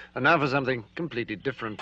And now for something completely different.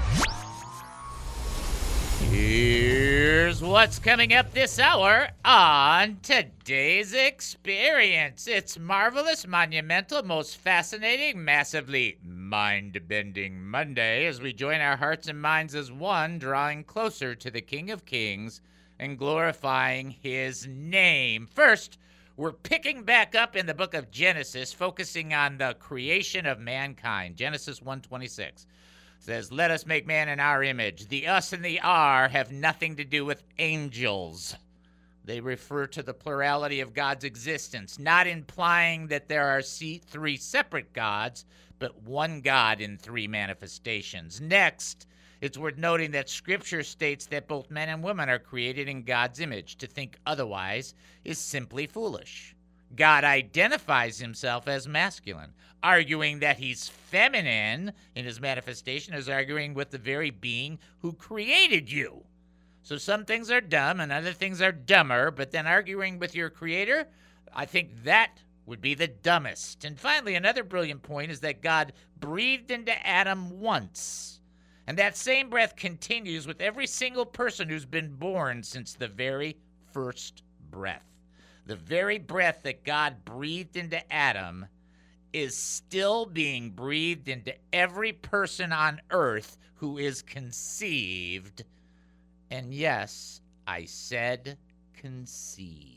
Here's what's coming up this hour on today's experience. It's marvelous, monumental, most fascinating, massively mind-bending Monday as we join our hearts and minds as one, drawing closer to the King of Kings and glorifying his name. First, we're picking back up in the book of Genesis, focusing on the creation of mankind. Genesis 1:26 says, "Let us make man in our image." The us and the our have nothing to do with angels. They refer to the plurality of God's existence, not implying that there are three separate gods, but one God in three manifestations. Next, it's worth noting that Scripture states that both men and women are created in God's image. To think otherwise is simply foolish. God identifies himself as masculine. Arguing that he's feminine in his manifestation is arguing with the very being who created you. So some things are dumb and other things are dumber, but then arguing with your creator, I think that would be the dumbest. And finally, another brilliant point is that God breathed into Adam once. And that same breath continues with every single person who's been born since the very first breath. The very breath that God breathed into Adam is still being breathed into every person on earth who is conceived. And yes, I said conceived.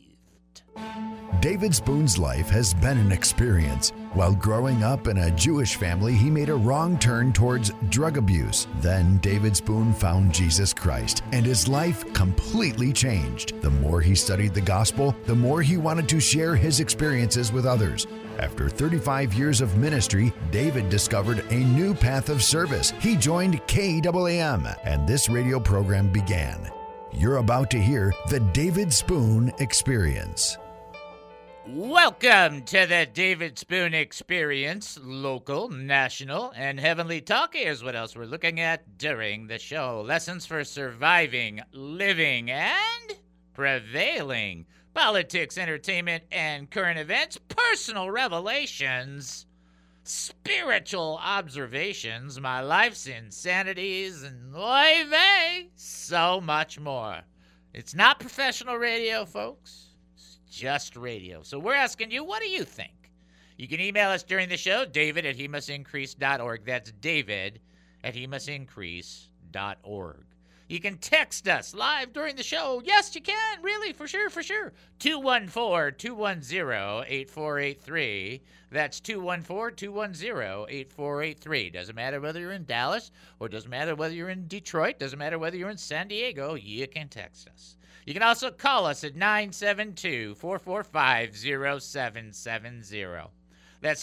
David Spoon's life has been an experience. While growing up in a Jewish family, he made a wrong turn towards drug abuse. Then David Spoon found Jesus Christ, and his life completely changed. The more he studied the gospel, the more he wanted to share his experiences with others. After 35 years of ministry, David discovered a new path of service. He joined KAAM, and this radio program began. You're about to hear the David Spoon Experience. Welcome to the David Spoon Experience, local, national, and heavenly talk. Here's what else we're looking at during the show. Lessons for surviving, living, and prevailing. Politics, entertainment, and current events. Personal revelations. Spiritual observations, my life's insanities, and oy vey, so much more. It's not professional radio, folks. It's just radio. So we're asking you, what do you think? You can email us during the show, david@hemustincrease.org. That's david@hemustincrease.org. You can text us live during the show. Yes, you can. Really, for sure. 214-210-8483. That's 214-210-8483. Doesn't matter whether you're in Dallas or doesn't matter whether you're in Detroit. Doesn't matter whether you're in San Diego. You can text us. You can also call us at 972-445-0770. That's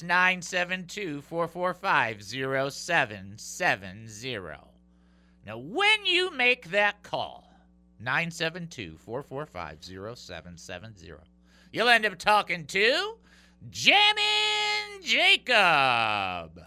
972-445-0770. Now, when you make that call, 972-445-0770, you'll end up talking to Jammin' Jacob.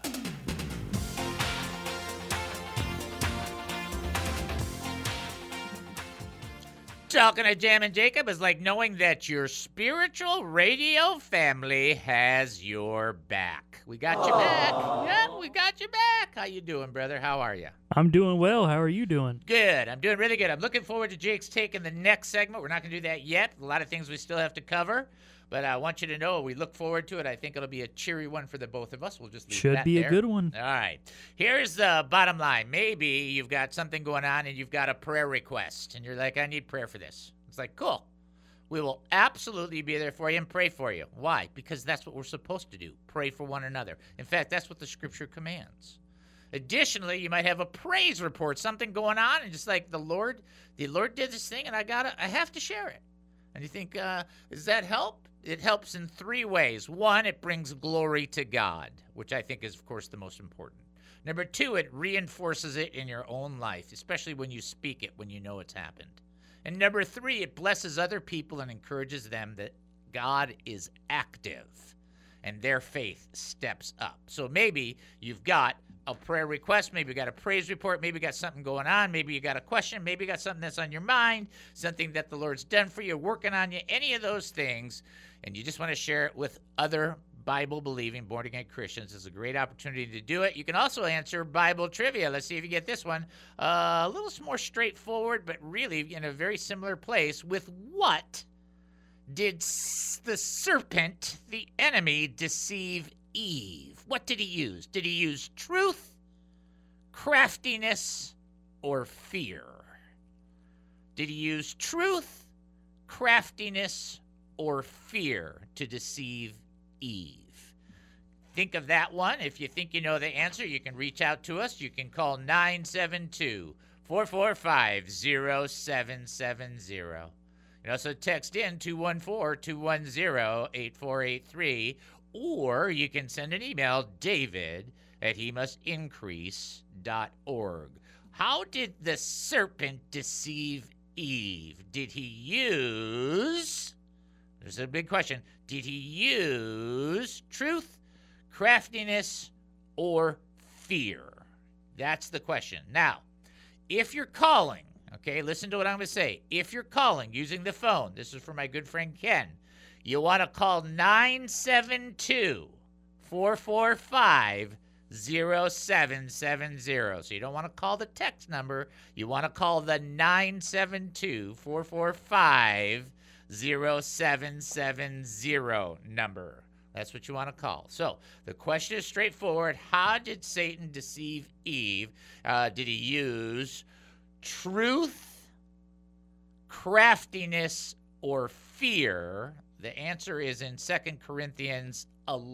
Talking to Jammin' Jacob is like knowing that your spiritual radio family has your back. We got you back. Yeah, we got you back. How you doing, brother? How are you? I'm doing well. How are you doing? Good. I'm doing really good. I'm looking forward to Jake's take in the next segment. We're not going to do that yet. A lot of things we still have to cover. But I want you to know we look forward to it. I think it'll be a cheery one for the both of us. We'll just leave Should that be there. a good one. All right. Here's the bottom line. Maybe you've got something going on and you've got a prayer request. And you're like, I need prayer for this. It's like, cool. We will absolutely be there for you and pray for you. Why? Because that's what we're supposed to do. Pray for one another. In fact, that's what the Scripture commands. Additionally, you might have a praise report, something going on, and just like the Lord did this thing, and I have to share it. And you think, does that help? It helps in three ways. One, it brings glory to God, which I think is, of course, the most important. Number two, it reinforces it in your own life, especially when you speak it, when you know it's happened. And number three, it blesses other people and encourages them that God is active and their faith steps up. So maybe you've got a prayer request, maybe you got a praise report, maybe you got something going on, maybe you got a question, maybe you got something that's on your mind, something that the Lord's done for you, working on you, any of those things, and you just want to share it with other Bible-believing, born-again Christians. It's a great opportunity to do it. You can also answer Bible trivia. Let's see if you get this one. A little more straightforward, but really in a very similar place. With what did the serpent, the enemy, deceive Eve? What did he use? Did he use truth, craftiness, or fear? Did he use truth, craftiness, or fear to deceive Eve? Think of that one. If you think you know the answer, you can reach out to us. You can call 972-445-0770. You can also text in 214-210-8483, or you can send an email, david@hemustincrease.org. How did the serpent deceive Eve? Did he use... There's a big question. Did he use truth, craftiness, or fear? That's the question. Now, if you're calling, okay, listen to what I'm going to say. If you're calling using the phone, this is for my good friend Ken, you want to call 972-445-0770. So you don't want to call the text number. You want to call the 972-445-0770 number. That's what you want to call. So the question is straightforward. How did Satan deceive Eve? Did he use truth, craftiness, or fear? The answer is in 2 Corinthians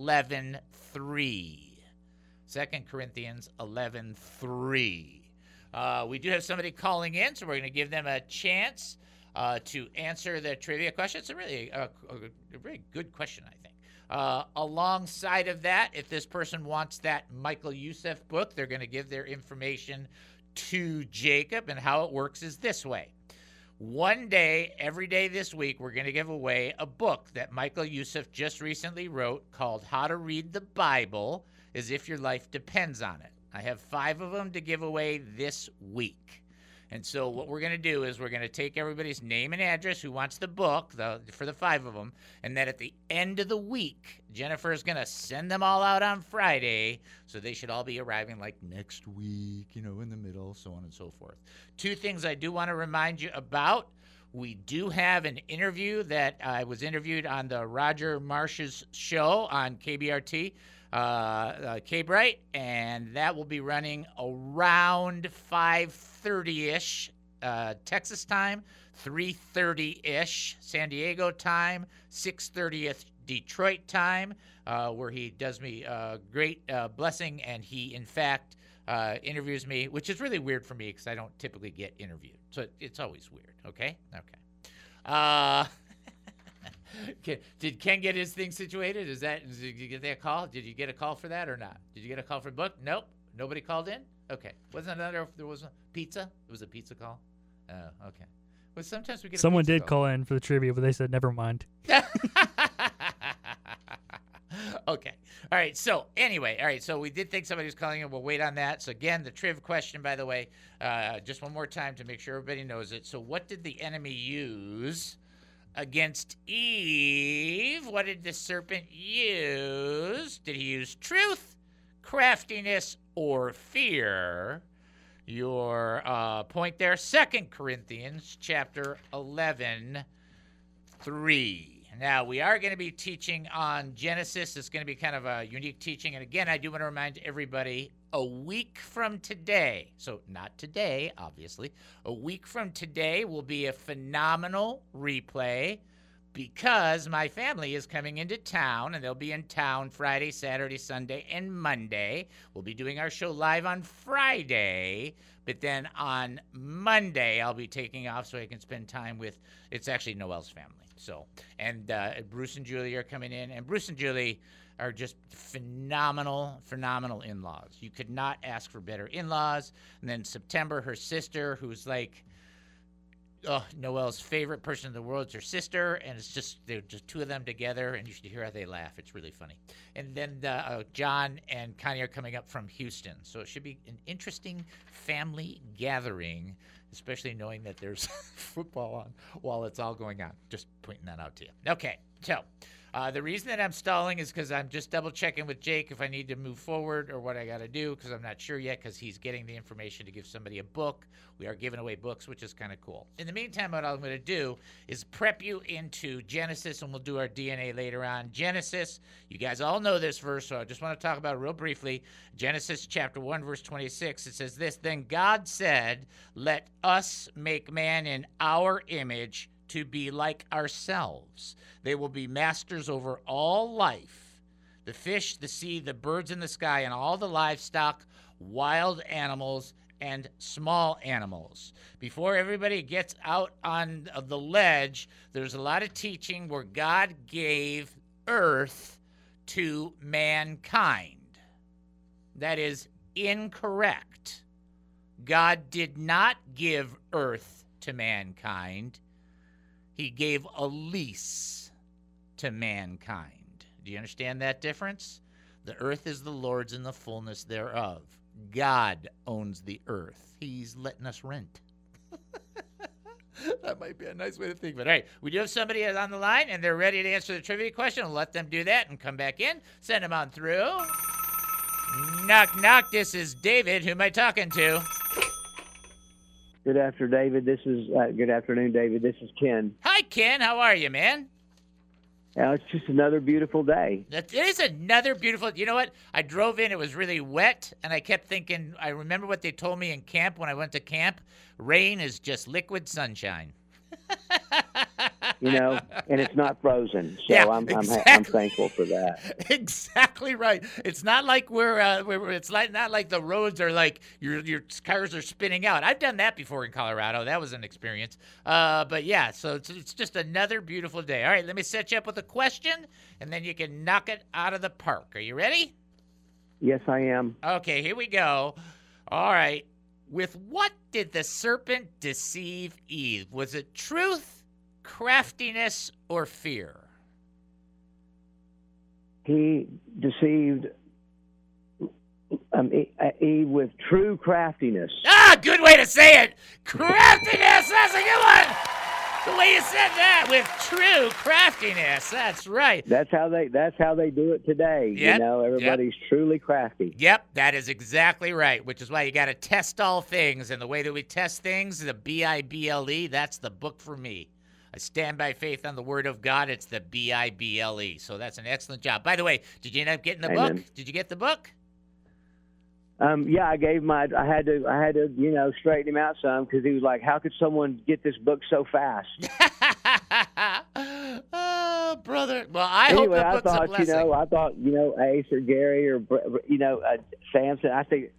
11:3. 2 Corinthians 11:3. We do have somebody calling in, so we're going to give them a chance to answer the trivia question. It's a really good question, I think. Alongside of that, if this person wants that Michael Youssef book, they're going to give their information to Jacob, and how it works is this way. One day, every day this week, we're going to give away a book that Michael Youssef just recently wrote called How to Read the Bible as If Your Life Depends on It. I have 5 of them to give away this week. And so what we're going to do is we're going to take everybody's name and address who wants the book for the 5 of them, and then at the end of the week, Jennifer is going to send them all out on Friday, so they should all be arriving like next week, in the middle, so on and so forth. 2 things I do want to remind you about. We do have an interview that I was interviewed on the Roger Marsh's show on KBRT. K-Bright, and that will be running around 5:30-ish Texas time, 3:30-ish San Diego time, 6:30 Detroit time, where he does me a great blessing, and he, in fact, interviews me, which is really weird for me because I don't typically get interviewed. So it's always weird, okay? Okay. Did Ken get his thing situated? Did you get that call? Did you get a call for that or not? Did you get a call for the book? Nope. Nobody called in? Okay. Wasn't another if there was a pizza? It was a pizza call? Oh, okay. Well, sometimes we get Someone a pizza did call in for the trivia, but they said never mind. Okay. All right. So anyway, all right. So we did think somebody was calling in. We'll wait on that. So again, the triv question, by the way, just one more time to make sure everybody knows it. So what did the enemy use against Eve? What did the serpent use? Did he use truth, craftiness, or fear? Your point there, 2 Corinthians chapter 11:3. Now, we are going to be teaching on Genesis. It's going to be kind of a unique teaching. And again, I do want to remind everybody, a week from today, so not today, obviously, a week from today will be a phenomenal replay because my family is coming into town, and they'll be in town Friday, Saturday, Sunday, and Monday. We'll be doing our show live on Friday, but then on Monday, I'll be taking off so I can spend time with, it's actually Noel's family. So, and Bruce and Julie are coming in, and Bruce and Julie are just phenomenal in-laws. You could not ask for better in-laws. And then September, her sister, who's like, Noel's favorite person in the world is her sister, and it's just, they're just 2 of them together, and you should hear how they laugh. It's really funny. And then John and Connie are coming up from Houston. So it should be an interesting family gathering, especially knowing that there's football on while it's all going on. Just pointing that out to you. Okay, so The reason that I'm stalling is because I'm just double checking with Jake if I need to move forward or what I got to do, because I'm not sure yet, because he's getting the information to give somebody a book. We are giving away books, which is kind of cool. In the meantime, what I'm going to do is prep you into Genesis, and we'll do our DNA later on. Genesis, you guys all know this verse, so I just want to talk about it real briefly. Genesis chapter 1, verse 26, it says this, "Then God said, let us make man in our image to be like ourselves. They will be masters over all life, the fish, the sea, the birds in the sky, and all the livestock, wild animals, and small animals." Before everybody gets out on the ledge, there's a lot of teaching where God gave earth to mankind. That is incorrect. God did not give earth to mankind. He gave a lease to mankind. Do you understand that difference? The earth is the Lord's and the fullness thereof. God owns the earth. He's letting us rent. That might be a nice way to think of it. All right, we do have somebody on the line, and they're ready to answer the trivia question. We'll let them do that and come back in. Send them on through. Knock, knock. This is David. Who am I talking to? Good afternoon, David. This is Ken. Hi, Ken. How are you, man? It's just another beautiful day. It is another beautiful. You know what? I drove in. It was really wet, and I kept thinking. I remember what they told me in camp when I went to camp. Rain is just liquid sunshine. You know, and it's not frozen, so Yeah, I'm thankful for that. Exactly right. It's not like it's like not like the roads are like your cars are spinning out. I've done that before in Colorado. That was an experience. But yeah, so it's just another beautiful day. All right, let me set you up with a question, and then you can knock it out of the park. Are you ready? Yes, I am. Okay, here we go. All right. With what did the serpent deceive Eve? Was it truth, craftiness, or fear? He deceived Eve with true craftiness. Ah, good way to say it. Craftiness. That's a good one. The way you said that, with true craftiness. That's right. That's how they do it today. Yep, You know, everybody's truly crafty. Yep, that is exactly right, which is why you got to test all things. And the way that we test things, the Bible, that's the book for me. I stand by faith on the word of God. It's the Bible. So that's an excellent job. By the way, did you end up getting the Amen. book? Did you get the book? Yeah, I had to, you know, straighten him out some, because he was like, how could someone get this book so fast? Oh, brother. Well, I Anyway, hope the book's a blessing. I thought, Ace or Gary or, Samson. I think,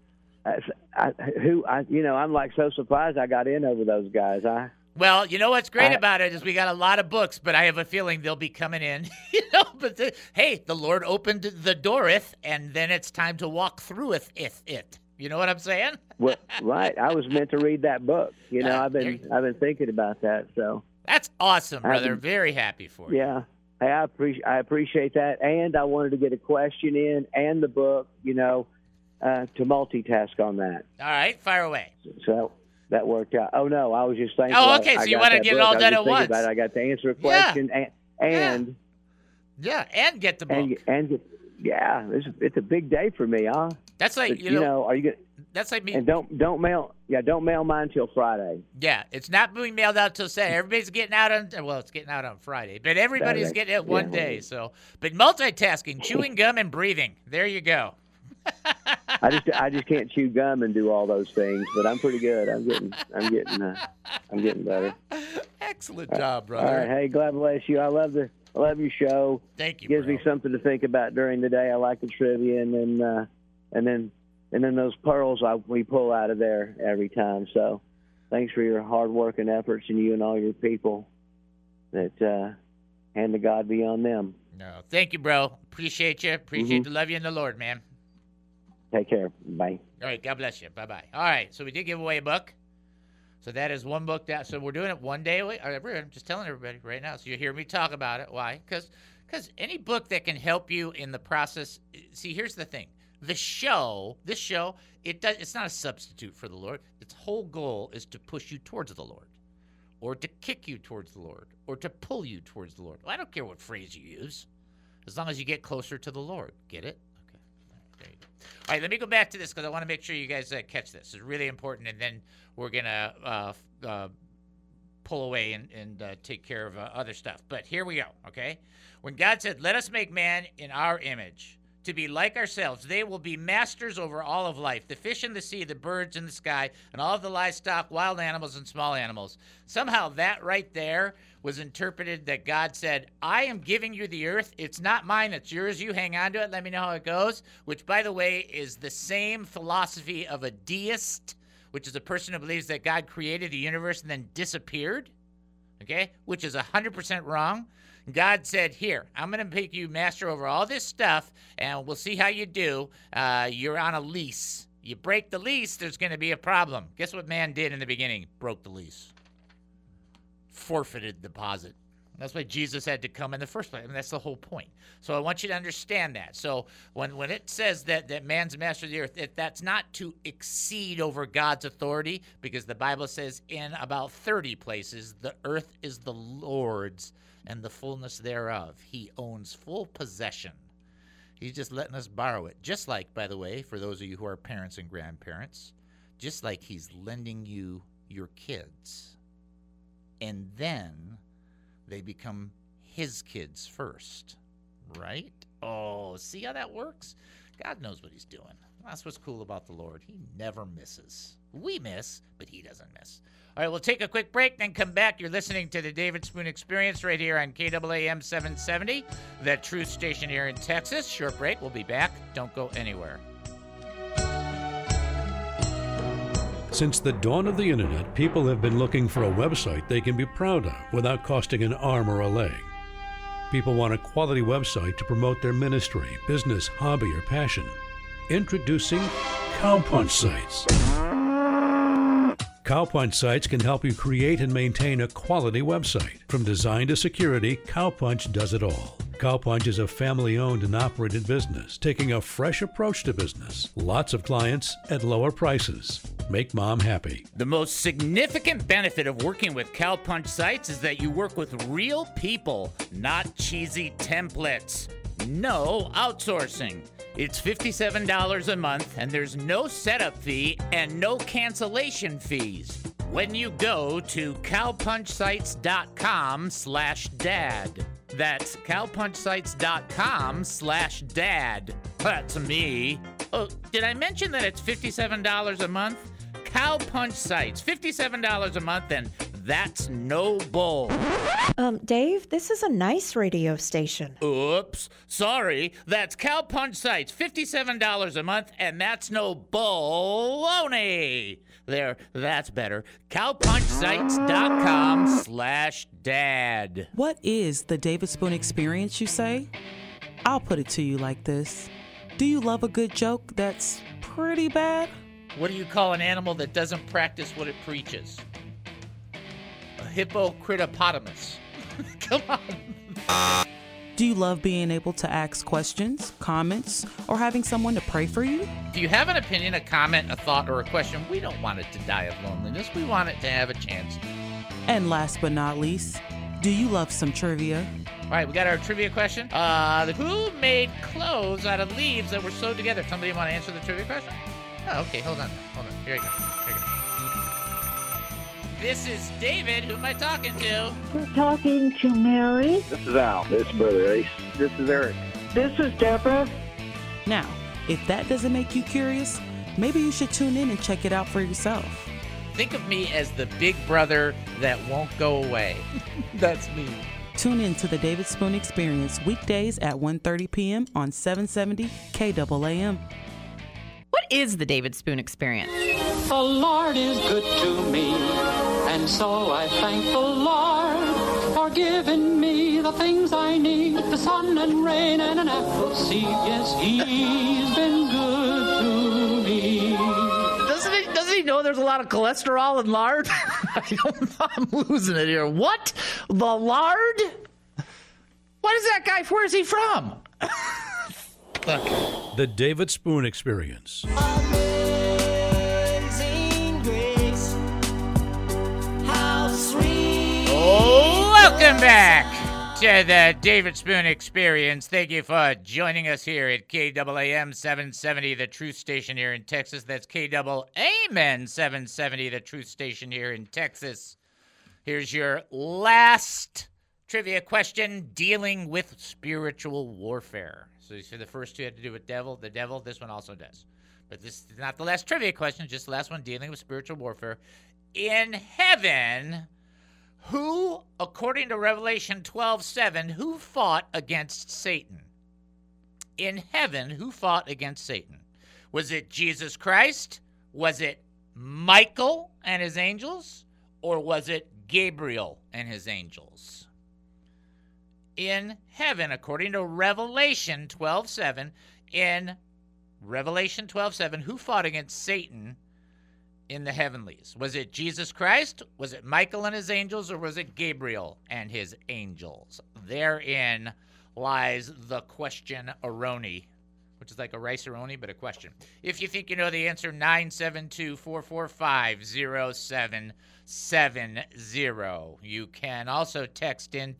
I'm like so surprised I got in over those guys. Well, you know what's great about it is we got a lot of books, but I have a feeling they'll be coming in. But hey, the Lord opened the dooreth, and then it's time to walk through it. You know what I'm saying? Well, right. I was meant to read that book. I've been thinking about that. So that's awesome, brother. Very happy for you. Yeah, I appreciate that, and I wanted to get a question in and the book. To multitask on that. All right, fire away. So that worked out. Oh no, I was just thinking. Oh, okay. So you want to get it all done at once? I got to answer a question and get the book. It's a big day for me, huh? That's like are you gonna? That's like me. And don't mail mine till Friday. Yeah, it's not being mailed out till Saturday. Everybody's getting out it's getting out on Friday, but everybody's getting it one day. So, but multitasking, chewing gum and breathing. There you go. I just can't chew gum and do all those things, but I'm pretty good. I'm getting better. Excellent job, brother. All right, hey, God bless you. I love your show. Thank you. Gives bro. me something to think about during the day. I like the trivia, and then those pearls we pull out of there every time. So, thanks for your hard work and efforts, and you and all your people. That hand to God be on them. No, thank you, bro. Appreciate you. Appreciate the love you in the Lord, man. Take care. Bye. All right, God bless you. Bye-bye. All right, so we did give away a book. So that is one book. So we're doing it one day a week. I'm just telling everybody right now. So you hear me talk about it. Why? Because any book that can help you in the process. See, here's the thing. This show, it's not a substitute for the Lord. Its whole goal is to push you towards the Lord, or to kick you towards the Lord, or to pull you towards the Lord. Well, I don't care what phrase you use. as long as you get closer to the Lord. Get it? Okay. There you go. All right, let me go back to this because I want to make sure you guys catch this. It's really important, and then we're going to pull away and take care of other stuff. But here we go, okay? When God said, let us make man in our image, to be like ourselves, they will be masters over all of life, the fish in the sea, the birds in the sky, and all of the livestock, wild animals, and small animals. Somehow that right there was interpreted that God said, I am giving you the earth. It's not mine. It's yours. You hang on to it. Let me know how it goes, which, by the way, is the same philosophy of a deist, which is a person who believes that God created the universe and then disappeared, okay, which is 100% wrong. God said, here, I'm going to make you master over all this stuff, and we'll see how you do. You're on a lease. You break the lease, there's going to be a problem. Guess what man did in the beginning? Broke the lease. Forfeited the deposit. That's why Jesus had to come in the first place. I mean, that's the whole point. So I want you to understand that. So when it says that man's master of the earth, that's not to exceed over God's authority, because the Bible says in about 30 places, the earth is the Lord's and the fullness thereof. He owns full possession. He's just letting us borrow it. Just like, by the way, for those of you who are parents and grandparents, just like he's lending you your kids. And then they become his kids first, right? Oh, see how that works? God knows what he's doing. That's what's cool about the Lord. He never misses. We miss, but he doesn't miss. All right, we'll take a quick break, then come back. You're listening to the David Spoon Experience right here on KAAM 770, the truth station here in Texas. Short break. We'll be back. Don't go anywhere. Since the dawn of the internet, people have been looking for a website they can be proud of without costing an arm or a leg. People want a quality website to promote their ministry, business, hobby, or passion. Introducing Cowpunch Sites. Cowpunch Sites can help you create and maintain a quality website. From design to security, Cowpunch does it all. Cowpunch is a family-owned and operated business, taking a fresh approach to business. Lots of clients at lower prices. Make mom happy. The most significant benefit of working with Cowpunch Sites is that you work with real people, not cheesy templates. No outsourcing. It's $57 a month, and there's no setup fee and no cancellation fees when you go to cowpunchsites.com/dad. That's cowpunchsites.com/dad. That's me. Oh, did I mention that it's $57 a month? Cowpunch Sites, $57 a month, and that's no bull. Dave, this is a nice radio station. Oops, sorry. That's Cowpunch Sites, $57 a month, and that's no baloney. There, that's better. Cowpunchsites.com/dad. What is the David Spoon Experience, you say? I'll put it to you like this. Do you love a good joke that's pretty bad? What do you call an animal that doesn't practice what it preaches? A hippocritopotamus. Come on. Do you love being able to ask questions, comments, or having someone to pray for you? If you have an opinion, a comment, a thought, or a question, we don't want it to die of loneliness. We want it to have a chance. And last but not least, do you love some trivia? All right, we got our trivia question. Who made clothes out of leaves that were sewed together? Somebody want to answer the trivia question? Oh, okay, hold on. Here you go. This is David. Who am I talking to? You're talking to Mary. This is Al. This is Brother Ace. This is Eric. This is Deborah. Now, if that doesn't make you curious, maybe you should tune in and check it out for yourself. Think of me as the big brother that won't go away. That's me. Tune in to the David Spoon Experience weekdays at 1:30 p.m. on 770 KAAM. What is the David Spoon Experience? The Lord is good to me, and so I thank the Lord for giving me the things I need, the sun and rain and an apple seed. Yes, He's been good to me. Doesn't he know there's a lot of cholesterol in lard? I'm losing it here. What? The lard? What is that guy? Where is he from? The David Spoon Experience. Amazing grace, how sweet. Welcome back to the David Spoon Experience. Thank you for joining us here at KAAM 770, the truth station here in Texas. That's KAAM 770, the truth station here in Texas. Here's your last trivia question dealing with spiritual warfare. So you see the first two had to do with the devil. This one also does. But this is not the last trivia question, just the last one dealing with spiritual warfare. In heaven, who, according to Revelation 12:7, who fought against Satan? In heaven, who fought against Satan? Was it Jesus Christ? Was it Michael and his angels? Or was it Gabriel and his angels? In heaven, according to Revelation 12:7, in Revelation 12:7, who fought against Satan in the heavenlies? Was it Jesus Christ? Was it Michael and his angels? Or was it Gabriel and his angels? Therein lies the question aroni, which is like a rice-a-roni, but a question. If you think you know the answer, 972-445-0770. You can also text in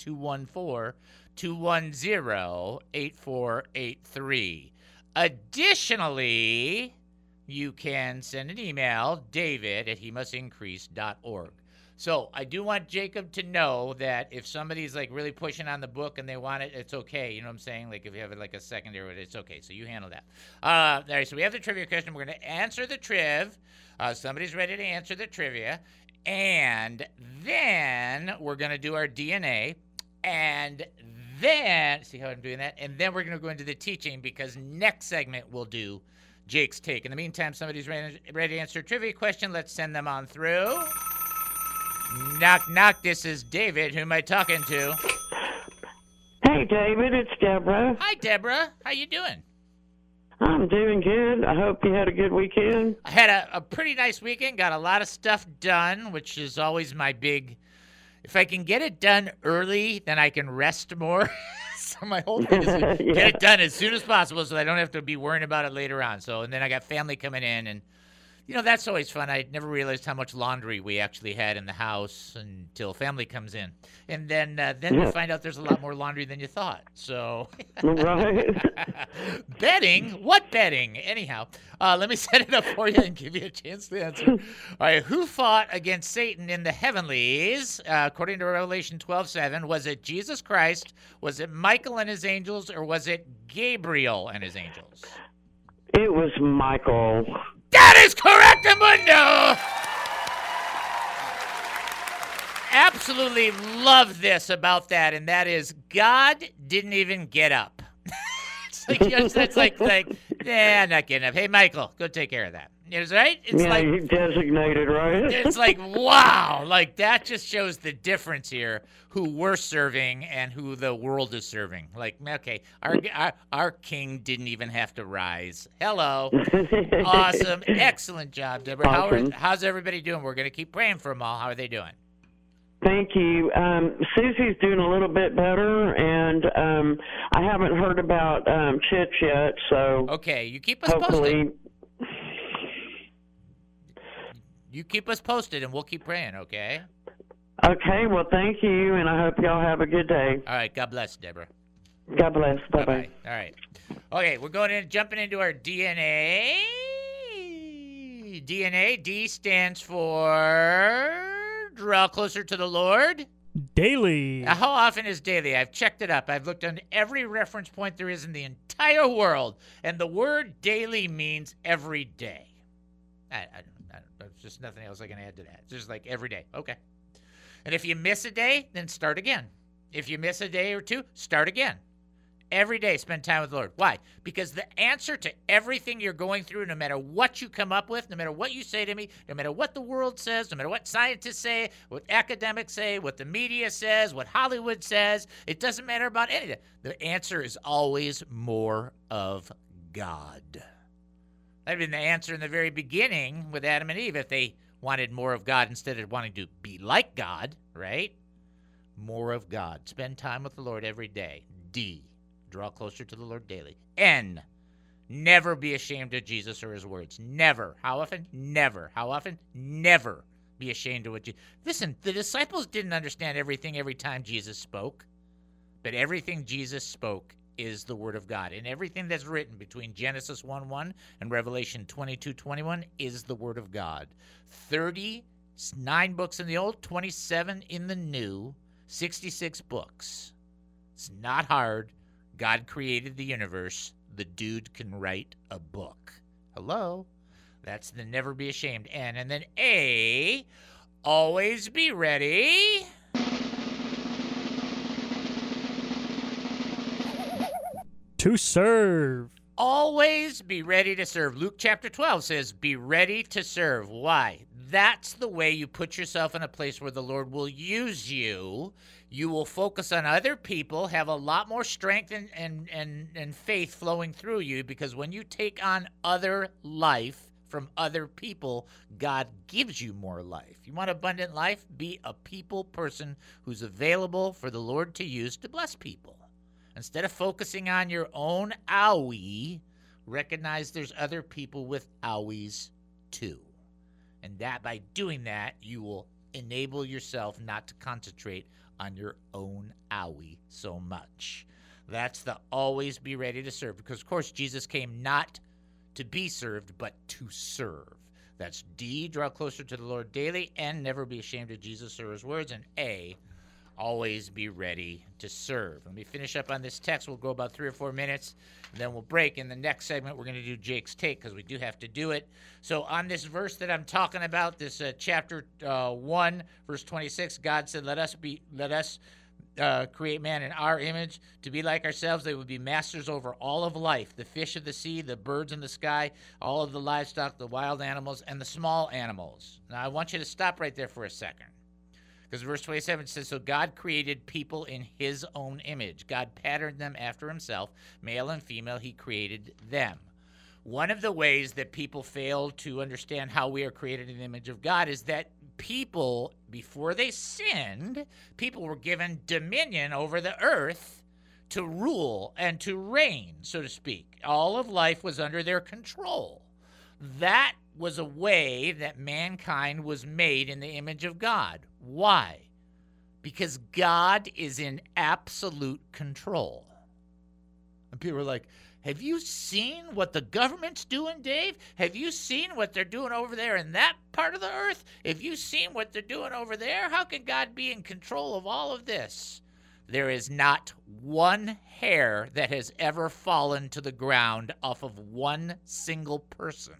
214-210-8483. Additionally, you can send an email, david@hemustincrease.org. So I do want Jacob to know that if somebody's like really pushing on the book and they want it, it's okay. You know what I'm saying? Like if you have it like a secondary, it's okay. So you handle that. All right, so we have the trivia question. We're going to answer the triv. Somebody's ready to answer the trivia. And then we're going to do our DNA. And then, see how I'm doing that? And then we're going to go into the teaching because next segment we'll do Jake's take. In the meantime, somebody's ready to answer a trivia question. Let's send them on through. Knock, knock. This is David. Who am I talking to? Hey, David. It's Deborah. Hi, Deborah. How you doing? I'm doing good. I hope you had a good weekend. I had a pretty nice weekend. Got a lot of stuff done, which is always my big... If I can get it done early, then I can rest more. So my whole thing is to get it done as soon as possible so I don't have to be worrying about it later on. So, and then I got family coming in, and, you know, that's always fun. I never realized how much laundry we actually had in the house until family comes in. And then you find out there's a lot more laundry than you thought. So, right. Betting? What betting? Anyhow, let me set it up for you and give you a chance to answer. All right, who fought against Satan in the heavenlies? According to Revelation 12:7, was it Jesus Christ? Was it Michael and his angels? Or was it Gabriel and his angels? It was Michael. That is correct, Amundo! Absolutely love this about that, and that is God didn't even get up. It's like, nah, I'm not getting up. Hey, Michael, go take care of that. It's right? It's yeah, you designated, right? It's like, wow. Like, that just shows the difference here, who we're serving and who the world is serving. Like, okay, our king didn't even have to rise. Hello. Awesome. Excellent job, Deborah. Awesome. How's everybody doing? We're going to keep praying for them all. How are they doing? Thank you. Susie's doing a little bit better, and I haven't heard about Chitch yet, so okay, you keep us hopefully posted. You keep us posted, and we'll keep praying, okay? Okay, well, thank you, and I hope y'all have a good day. All right, God bless, Deborah. God bless. Bye-bye. All right. Okay, we're jumping into our DNA. DNA, D stands for draw closer to the Lord. Daily. Now, how often is daily? I've checked it up. I've looked on every reference point there is in the entire world, and the word daily means every day. There's just nothing else I can add to that. It's just like every day. Okay. And if you miss a day, then start again. If you miss a day or two, start again. Every day, spend time with the Lord. Why? Because the answer to everything you're going through, no matter what you come up with, no matter what you say to me, no matter what the world says, no matter what scientists say, what academics say, what the media says, what Hollywood says, it doesn't matter about any of that. The answer is always more of God. That'd been the answer in the very beginning with Adam and Eve if they wanted more of God instead of wanting to be like God, right? More of God. Spend time with the Lord every day. D. Draw closer to the Lord daily. N. Never be ashamed of Jesus or his words. Never. How often? Never. How often? Never be ashamed of what Jesus... Listen, the disciples didn't understand everything every time Jesus spoke. But everything Jesus spoke is the Word of God. And everything that's written between Genesis 1:1 and Revelation 22:21 is the Word of God. 39 books in the Old, 27 in the New, 66 books. It's not hard. God created the universe. The dude can write a book. Hello? That's the never be ashamed N. And then A, always be ready. To serve. Always be ready to serve. Luke chapter 12 says, be ready to serve. Why? That's the way you put yourself in a place where the Lord will use you. You will focus on other people, have a lot more strength and faith flowing through you, because when you take on other life from other people, God gives you more life. You want abundant life? Be a people person who's available for the Lord to use to bless people. Instead of focusing on your own owie, recognize there's other people with owies too. And that by doing that, you will enable yourself not to concentrate on your own owie so much. That's the always be ready to serve. Because, of course, Jesus came not to be served, but to serve. That's D, draw closer to the Lord daily, and never be ashamed of Jesus or his words, and A, always be ready to serve. Let me finish up on this text. We'll go about 3 or 4 minutes, and then we'll break. In the next segment, we're going to do Jake's Take, because we do have to do it. So on this verse that I'm talking about, this chapter 1, verse 26, God said, let us create man in our image to be like ourselves. They would be masters over all of life, the fish of the sea, the birds in the sky, all of the livestock, the wild animals, and the small animals. Now, I want you to stop right there for a second. Because verse 27 says, so God created people in his own image. God patterned them after himself. Male and female, he created them. One of the ways that people fail to understand how we are created in the image of God is that people, before they sinned, people were given dominion over the earth to rule and to reign, so to speak. All of life was under their control. That was a way that mankind was made in the image of God. Why? Because God is in absolute control. And people are like, have you seen what the government's doing, Dave? Have you seen what they're doing over there in that part of the earth? Have you seen what they're doing over there? How can God be in control of all of this? There is not one hair that has ever fallen to the ground off of one single person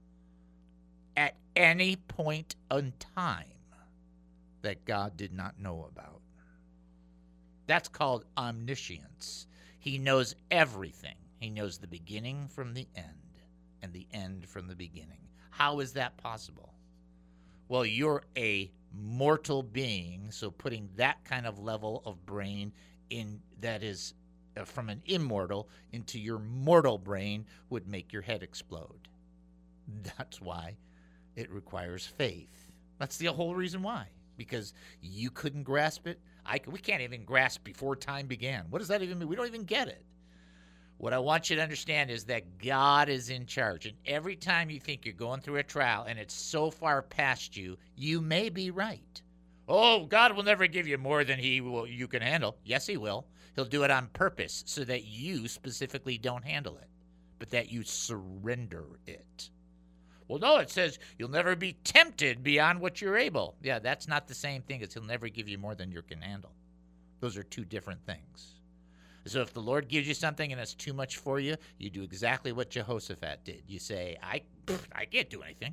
at any point in time that God did not know about. That's called omniscience. He knows everything. He knows the beginning from the end and the end from the beginning. How is that possible? Well, you're a mortal being, so putting that kind of level of brain in that is from an immortal into your mortal brain would make your head explode. That's why it requires faith. That's the whole reason why. Because you couldn't grasp it. We can't even grasp before time began. What does that even mean? We don't even get it. What I want you to understand is that God is in charge. And every time you think you're going through a trial and it's so far past you, you may be right. Oh, God will never give you more than you can handle. Yes, he will. He'll do it on purpose so that you specifically don't handle it, but that you surrender it. Well, no, it says you'll never be tempted beyond what you're able. Yeah, that's not the same thing as he'll never give you more than you can handle. Those are two different things. So if the Lord gives you something and it's too much for you, you do exactly what Jehoshaphat did. You say, I can't do anything.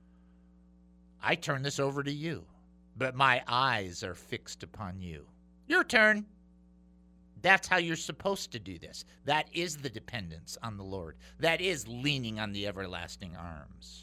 I turn this over to you, but my eyes are fixed upon you. Your turn. That's how you're supposed to do this. That is the dependence on the Lord. That is leaning on the everlasting arms.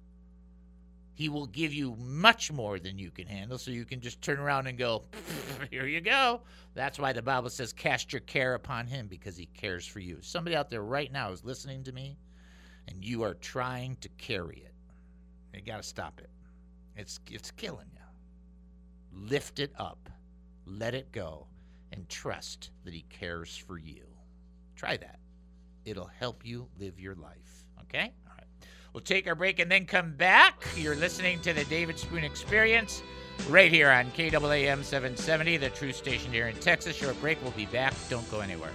He will give you much more than you can handle, so you can just turn around and go, here you go. That's why the Bible says cast your care upon him, because he cares for you. Somebody out there right now is listening to me, and you are trying to carry it. You got to stop it. It's killing you. Lift it up. Let it go. And trust that he cares for you. Try that. It'll help you live your life. Okay? All right. We'll take our break and then come back. You're listening to the David Spoon Experience. right here on KAAM 770, the Truth Station here in Texas. Short break. We'll be back. Don't go anywhere.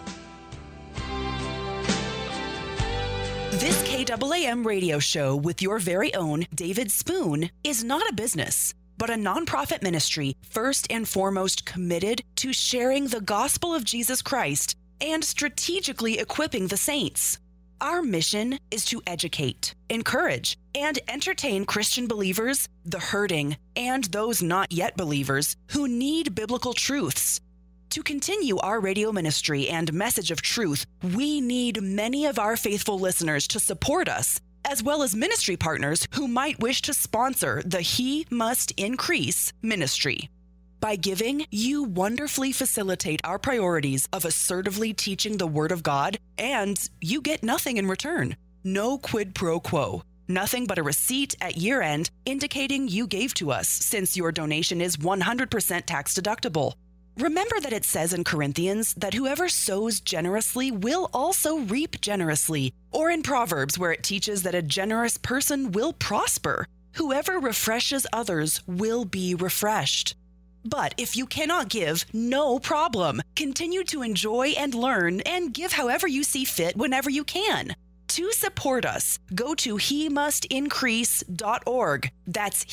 This KAAM radio show with your very own David Spoon is not a business, but a nonprofit ministry first and foremost committed to sharing the gospel of Jesus Christ and strategically equipping the saints. Our mission is to educate, encourage, and entertain Christian believers, the hurting, and those not yet believers who need biblical truths. To continue our radio ministry and message of truth, we need many of our faithful listeners to support us, as well as ministry partners who might wish to sponsor the He Must Increase ministry. By giving, you wonderfully facilitate our priorities of assertively teaching the Word of God, and you get nothing in return. No quid pro quo. Nothing but a receipt at year-end indicating you gave to us, since your donation is 100% tax deductible. Remember that it says in Corinthians that whoever sows generously will also reap generously, or in Proverbs where it teaches that a generous person will prosper. Whoever refreshes others will be refreshed. But if you cannot give, no problem. Continue to enjoy and learn and give however you see fit whenever you can. To support us, go to HeMustIncrease.org. That's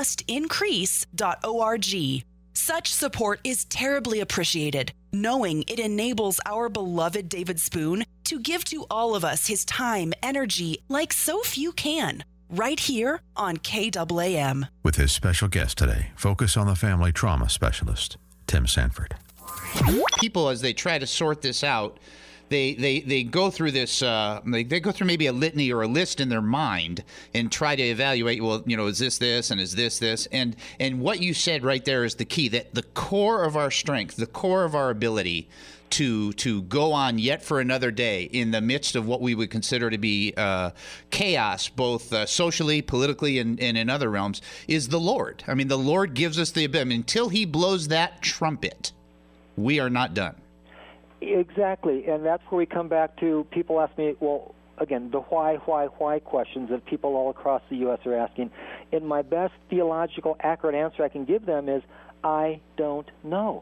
HeMustIncrease.org. Such support is terribly appreciated, knowing it enables our beloved David Spoon to give to all of us his time, energy, like so few can, right here on KAAM. With his special guest today, Focus on the Family trauma specialist, Tim Sanford. People, as they try to sort this out, they go through this, they go through maybe a litany or a list in their mind and try to evaluate, well, is this, and is this? And what you said right there is the key, that the core of our strength, the core of our ability to go on yet for another day in the midst of what we would consider to be chaos, both socially, politically, and in other realms, is the Lord. I mean, the Lord gives us the ability. Until he blows that trumpet, we are not done. Exactly, and that's where we come back to, people ask me, well, again, the why questions that people all across the U.S. are asking. And my best theological, accurate answer I can give them is, I don't know.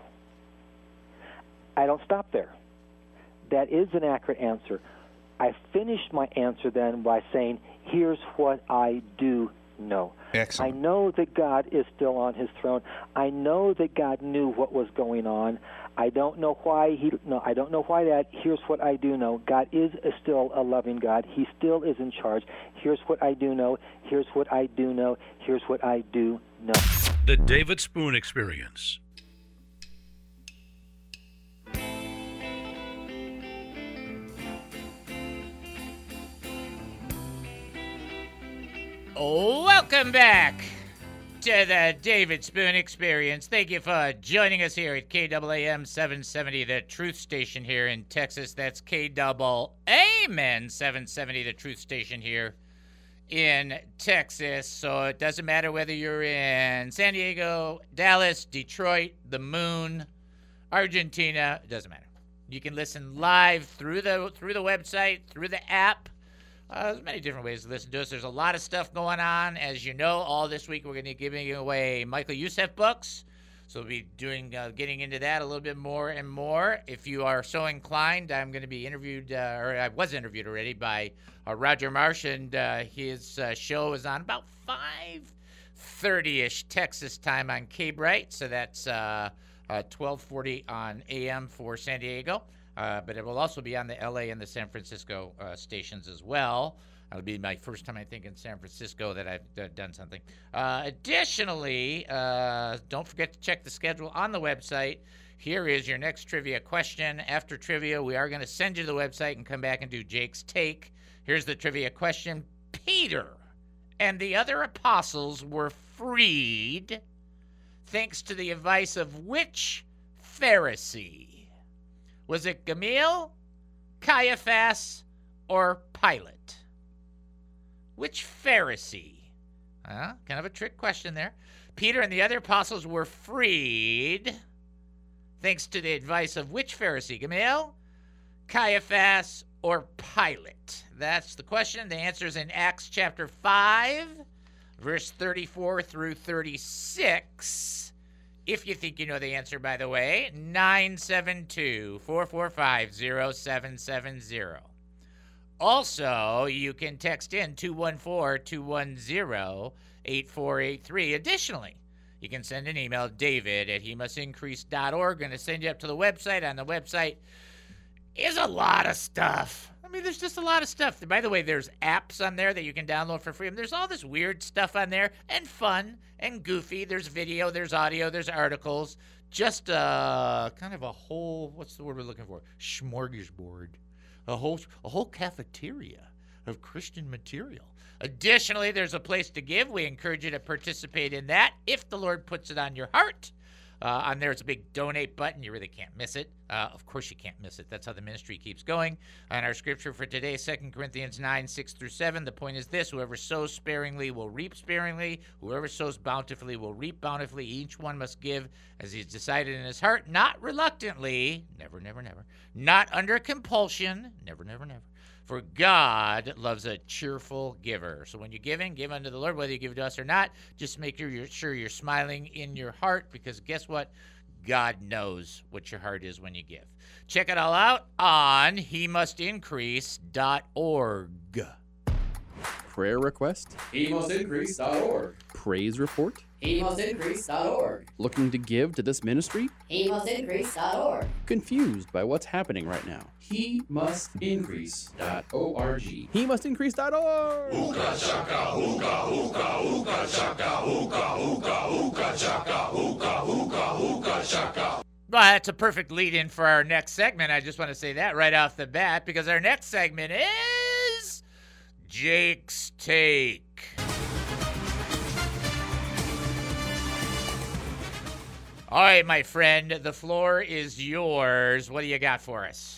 I don't stop there. That is an accurate answer. I finished my answer then by saying, here's what I do know. Excellent. I know that God is still on his throne. I know that God knew what was going on. I don't know why I don't know why that. Here's what I do know. God is still a loving God. He still is in charge. Here's what I do know. Here's what I do know. Here's what I do know. The David Spoon Experience. Welcome back to the David Spoon Experience. Thank you for joining us here at KAAM 770, the Truth Station here in Texas. That's KAAM 770, the Truth Station here in Texas. So it doesn't matter whether you're in San Diego, Dallas, Detroit, the Moon, Argentina. It doesn't matter. You can listen live through the website, through the app. There's many different ways to listen to us. There's a lot of stuff going on. As you know, all this week we're going to be giving away Michael Youssef books. So we'll be getting into that a little bit more and more. If you are so inclined, I'm going to be interviewed, or I was interviewed already by Roger Marsh, and his show is on about 5:30-ish Texas time on K-Bright. So that's 12:40 on AM for San Diego. But it will also be on the LA and the San Francisco stations as well. It'll be my first time, I think, in San Francisco that I've done something. Additionally, don't forget to check the schedule on the website. Here is your next trivia question. After trivia, we are going to send you to the website and come back and do Jake's Take. Here's the trivia question. Peter and the other apostles were freed thanks to the advice of which Pharisee? Was it Gamaliel, Caiaphas, or Pilate? Which Pharisee? Kind of a trick question there. Peter and the other apostles were freed thanks to the advice of which Pharisee? Gamaliel, Caiaphas, or Pilate? That's the question. The answer is in Acts chapter 5, verse 34 through 36. If you think you know the answer, by the way, 972-445-0770. Also, you can text in 214-210-8483. Additionally, you can send an email, david@hemustincrease.org. Going to send you up to the website. On the website is a lot of stuff. I mean, there's just a lot of stuff. By the way, there's apps on there that you can download for free. And there's all this weird stuff on there, and fun and goofy. There's video, there's audio, there's articles. Just kind of a whole, what's the word we're looking for? Smorgasbord. A whole cafeteria of Christian material. Additionally, there's a place to give. We encourage you to participate in that if the Lord puts it on your heart. On there, it's a big donate button. You really can't miss it. Of course you can't miss it. That's how the ministry keeps going. And our scripture for today, 2 Corinthians 9:6-7. The point is this: whoever sows sparingly will reap sparingly. Whoever sows bountifully will reap bountifully. Each one must give as he's decided in his heart, not reluctantly. Never, never, never. Not under compulsion. Never, never, never. For God loves a cheerful giver. So when you're giving, give unto the Lord, whether you give it to us or not. Just make sure you're smiling in your heart, because guess what? God knows what your heart is when you give. Check it all out on HeMustIncrease.org. Prayer request? HeMustIncrease.org. Praise report? HeMustIncrease.org. Looking to give to this ministry? HeMustIncrease.org. Confused by what's happening right now? HeMustIncrease.org. HeMustIncrease.org. Hookah chaka, hookah, hookah, hookah chaka, hookah, hookah, hookah chaka, hookah, hookah, hookah chaka. Well, that's a perfect lead-in for our next segment. I just want to say that right off the bat, because our next segment is Jake's Take. All right, my friend, the floor is yours. What do you got for us?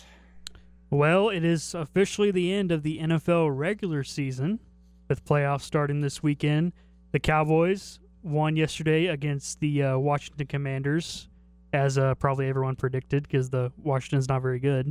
Well, it is officially the end of the NFL regular season, with playoffs starting this weekend. The Cowboys won yesterday against the Washington Commanders, as probably everyone predicted, because the Washington's not very good.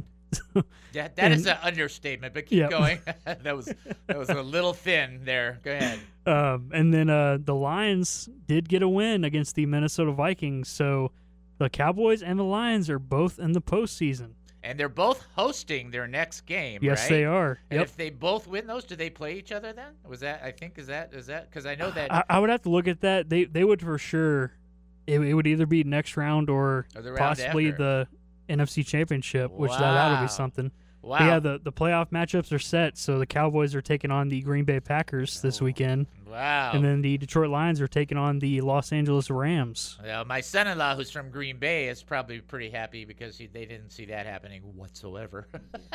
That is an understatement, but keep going. that was a little thin there. Go ahead. And then the Lions did get a win against the Minnesota Vikings. So the Cowboys and the Lions are both in the postseason. And they're both hosting their next game, yes, right? They are. And yep. if they both win those, do they play each other then? Is that because I know that I would have to look at that. They would for sure. It would either be next round or the round possibly after. the NFC Championship, which Wow. that'll be something. Wow. But yeah, the playoff matchups are set. So the Cowboys are taking on the Green Bay Packers this weekend. Wow. And then the Detroit Lions are taking on the Los Angeles Rams. Well, my son-in-law, who's from Green Bay, is probably pretty happy because they didn't see that happening whatsoever.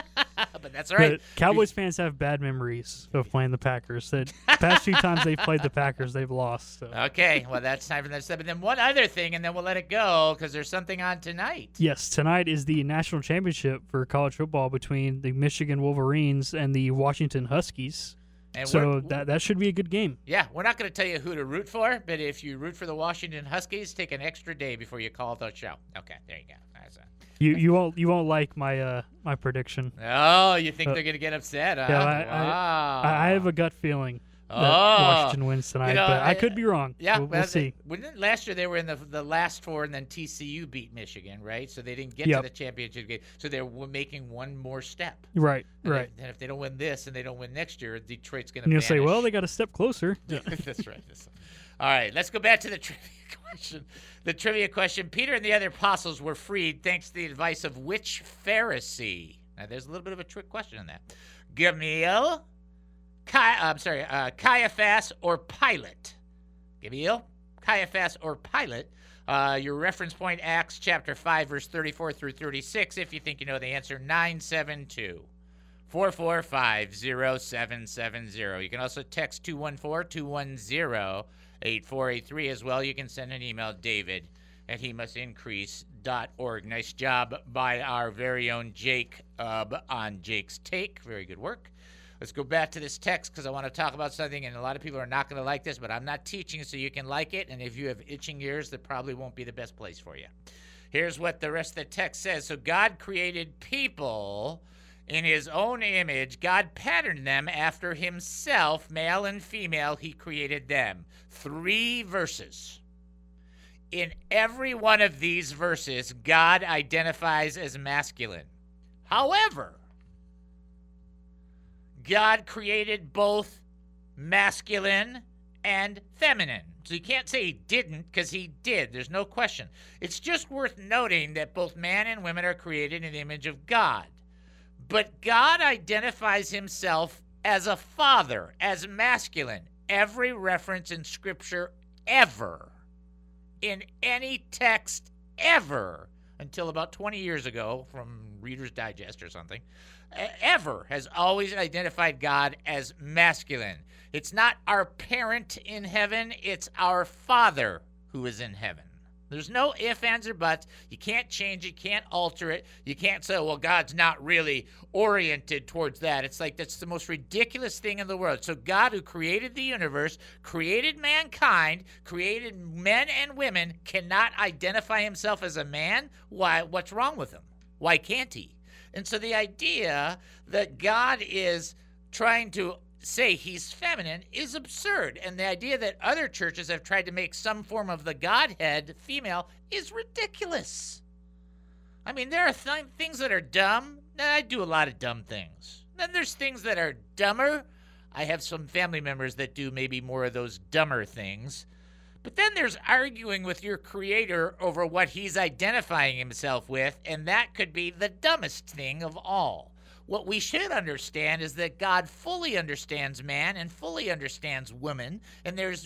But that's all right. The Cowboys fans have bad memories of playing the Packers. The past few times they've played the Packers, they've lost. So. Okay, well, that's time for that step. And then one other thing, and then we'll let it go because there's something on tonight. Yes, tonight is the national championship for college football between the Michigan Wolverines and the Washington Huskies. And so that should be a good game. Yeah, we're not going to tell you who to root for, but if you root for the Washington Huskies, take an extra day before you call the show. Okay, there you go. That's it. You won't like my my prediction. Oh, you think they're going to get upset? Huh? Yeah, wow. I have a gut feeling that Washington wins tonight, but I could be wrong. Yeah, we'll see. Last year they were in the last four, and then TCU beat Michigan, right? So they didn't get to the championship game. So they're making one more step. Right, and right. And if they don't win this and they don't win next year, Detroit's going to. And you'll say, well, they got a step closer. That's right. All right, let's go back to the trivia question. The trivia question: Peter and the other apostles were freed thanks to the advice of which Pharisee? Now, there's a little bit of a trick question in that. Gamaliel, Caiaphas, or Pilate? Gamaliel, Caiaphas, or Pilate? Your reference point, Acts chapter 5, verse 34 through 36. If you think you know the answer, 972-445-0770. You can also text 214-210-8483 as well. You can send an email, david@hemustincrease.org. Nice job by our very own Jake on Jake's Take. Very good work. Let's go back to this text because I want to talk about something, and a lot of people are not going to like this, but I'm not teaching so you can like it, and if you have itching ears, that probably won't be the best place for you. Here's what the rest of the text says. So God created people In his own image, God patterned them after himself, male and female, he created them. 3 verses. In every one of these verses, God identifies as masculine. However, God created both masculine and feminine. So you can't say he didn't, because he did. There's no question. It's just worth noting that both man and women are created in the image of God. But God identifies himself as a father, as masculine. Every reference in Scripture ever, in any text ever, until about 20 years ago from Reader's Digest or something, ever has always identified God as masculine. It's not our parent in heaven, it's our Father who is in heaven. There's no ifs, ands, or buts. You can't change it, you can't alter it. You can't say, well, God's not really oriented towards that. It's like that's the most ridiculous thing in the world. So God, who created the universe, created mankind, created men and women, cannot identify himself as a man? Why? What's wrong with him? Why can't he? And so the idea that God is trying to say he's feminine is absurd. And the idea that other churches have tried to make some form of the Godhead female is ridiculous. I mean, there are things that are dumb. I do a lot of dumb things. Then there's things that are dumber. I have some family members that do maybe more of those dumber things. But then there's arguing with your creator over what he's identifying himself with, and that could be the dumbest thing of all. What we should understand is that God fully understands man and fully understands woman, and there's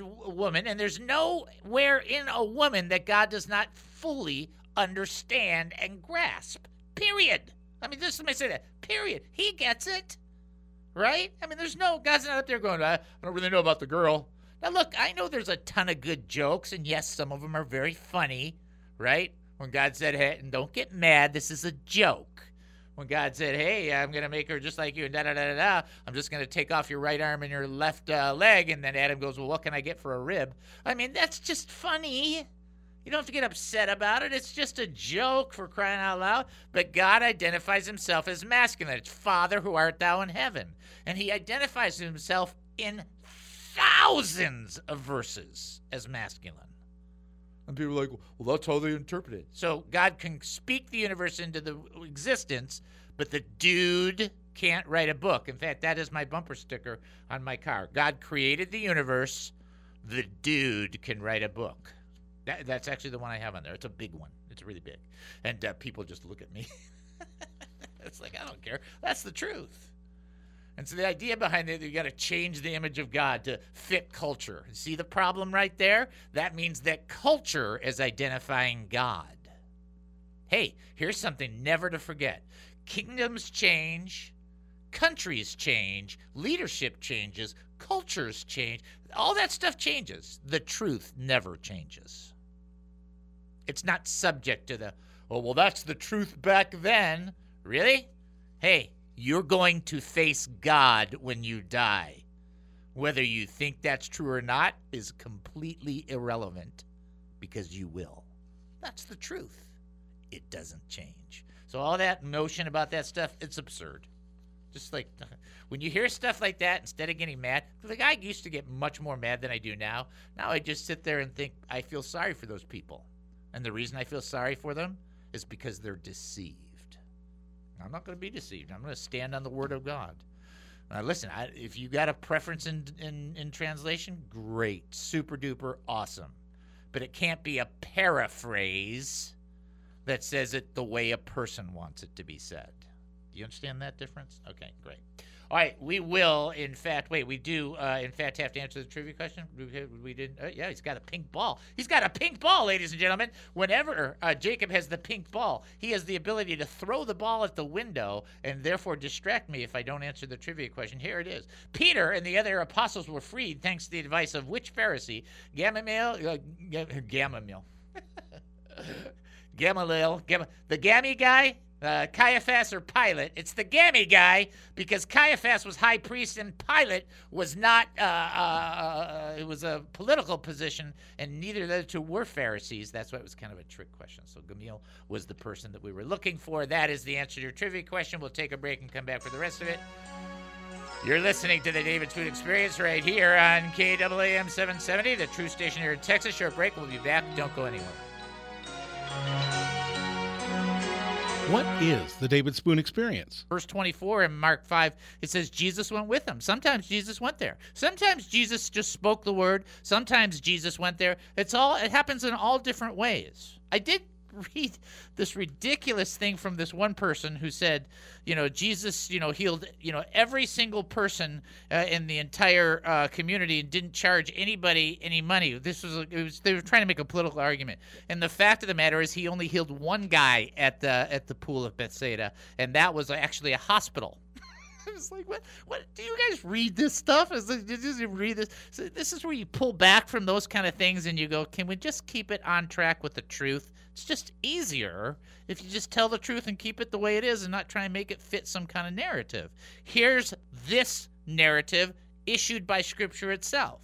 nowhere in a woman that God does not fully understand and grasp. Period. I mean, just let me say that. Period. He gets it. Right? I mean, God's not up there going, I don't really know about the girl. Now, look, I know there's a ton of good jokes, and yes, some of them are very funny, right? When God said, hey, and don't get mad, this is a joke. When God said, hey, I'm going to make her just like you, and da-da-da-da-da, I'm just going to take off your right arm and your left leg, and then Adam goes, well, what can I get for a rib? I mean, that's just funny. You don't have to get upset about it. It's just a joke, for crying out loud. But God identifies himself as masculine. It's Father who art thou in heaven. And he identifies himself in thousands of verses as masculine. And people are like, well, that's how they interpret it. So God can speak the universe into the existence, but the dude can't write a book. In fact, that is my bumper sticker on my car. God created the universe. The dude can write a book. That's actually the one I have on there. It's a big one. It's really big. And people just look at me. It's like, I don't care. That's the truth. And so the idea behind it, you got to change the image of God to fit culture. See the problem right there? That means that culture is identifying God. Hey, here's something never to forget. Kingdoms change, countries change, leadership changes, cultures change. All that stuff changes. The truth never changes. It's not subject to well, that's the truth back then. Really? Hey, you're going to face God when you die. Whether you think that's true or not is completely irrelevant, because you will. That's the truth. It doesn't change. So all that notion about that stuff, it's absurd. Just like when you hear stuff like that, instead of getting mad, like I used to get much more mad than I do now. Now I just sit there and think I feel sorry for those people. And the reason I feel sorry for them is because they're deceived. I'm not going to be deceived. I'm going to stand on the Word of God. Now, listen, if you got a preference in translation, great, super duper, awesome. But it can't be a paraphrase that says it the way a person wants it to be said. Do you understand that difference? Okay, great. All right, we will, in fact, we do, in fact, have to answer the trivia question. We didn't, yeah, he's got a pink ball. He's got a pink ball, ladies and gentlemen. Whenever Jacob has the pink ball, he has the ability to throw the ball at the window and therefore distract me if I don't answer the trivia question. Here it is. Peter and the other apostles were freed thanks to the advice of which Pharisee? Gamaliel. The Gammy guy? Caiaphas or Pilate. It's the Gammy guy because Caiaphas was high priest and Pilate was not. It was a political position, and neither of the two were Pharisees. That's why it was kind of a trick question. So Gamaliel was the person that we were looking for. That is the answer to your trivia question. We'll take a break and come back for the rest of it. You're listening to the David Spoon Experience right here on KAAM 770, the true station here in Texas. Short break. We'll be back. Don't go anywhere. What is the David Spoon Experience? Verse 24 in Mark 5, it says Jesus went with them. Sometimes Jesus went there. Sometimes Jesus just spoke the word. Sometimes Jesus went there. It happens in all different ways. I did read this ridiculous thing from this one person who said, Jesus, healed, every single person in the entire community and didn't charge anybody any money. They were trying to make a political argument. And the fact of the matter is he only healed one guy at the pool of Bethsaida, and that was actually a hospital. It's like, what? Do you guys read this stuff? Did you read this? So this is where you pull back from those kind of things and you go, can we just keep it on track with the truth? It's just easier if you just tell the truth and keep it the way it is and not try and make it fit some kind of narrative. Here's this narrative issued by Scripture itself.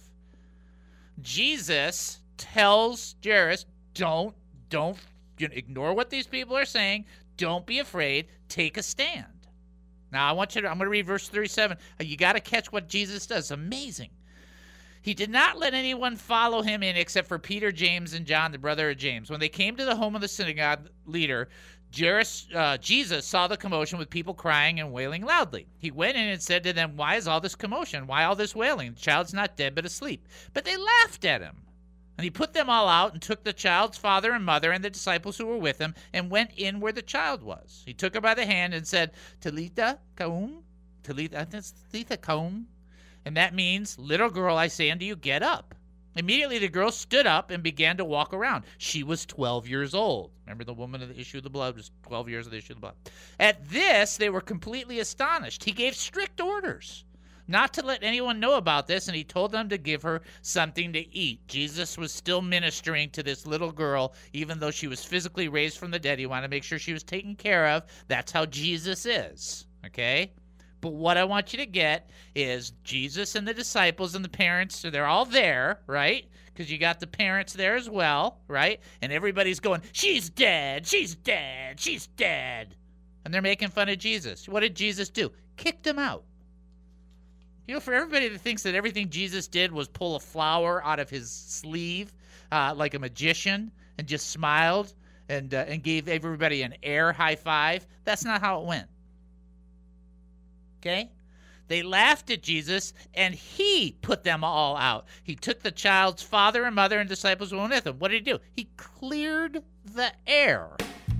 Jesus tells Jairus, don't ignore what these people are saying. Don't be afraid. Take a stand. Now, I'm going to read verse 37. You got to catch what Jesus does. It's amazing. He did not let anyone follow him in except for Peter, James, and John, the brother of James. When they came to the home of the synagogue leader, Jesus saw the commotion with people crying and wailing loudly. He went in and said to them, "Why is all this commotion? Why all this wailing? The child's not dead but asleep." But they laughed at him. And he put them all out and took the child's father and mother and the disciples who were with him and went in where the child was. He took her by the hand and said, "Talitha koum," Talitha koum. And that means, "Little girl, I say unto you, get up." Immediately the girl stood up and began to walk around. She was 12 years old. Remember, the woman of the issue of the blood was 12 years of the issue of the blood. At this, they were completely astonished. He gave strict orders not to let anyone know about this, and he told them to give her something to eat. Jesus was still ministering to this little girl, even though she was physically raised from the dead. He wanted to make sure she was taken care of. That's how Jesus is, okay? But what I want you to get is Jesus and the disciples and the parents, so they're all there, right? Because you got the parents there as well, right? And everybody's going, "She's dead, she's dead, she's dead." And they're making fun of Jesus. What did Jesus do? Kicked them out. For everybody that thinks that everything Jesus did was pull a flower out of his sleeve like a magician and just smiled and gave everybody an air high five, that's not how it went. Okay? They laughed at Jesus, and he put them all out. He took the child's father and mother and disciples who went with him. What did he do? He cleared the air.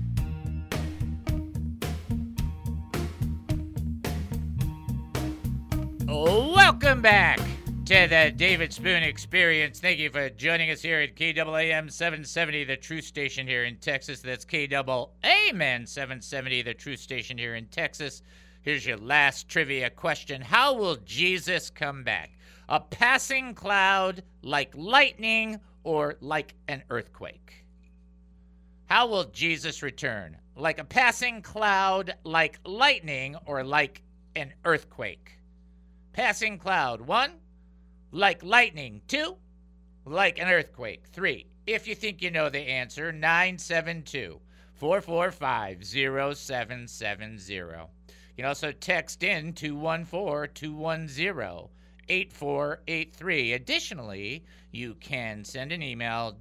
Welcome back to the David Spoon Experience. Thank you for joining us here at KAAM 770, the truth station here in Texas. That's KAAM 770, the truth station here in Texas. Here's your last trivia question. How will Jesus come back? A passing cloud, like lightning, or like an earthquake? How will Jesus return? Like a passing cloud, like lightning, or like an earthquake? Passing cloud, 1. Like lightning, 2. Like an earthquake, 3. If you think you know the answer, 972-445-0770. You can also text in 214-210-8483. Additionally, you can send an email,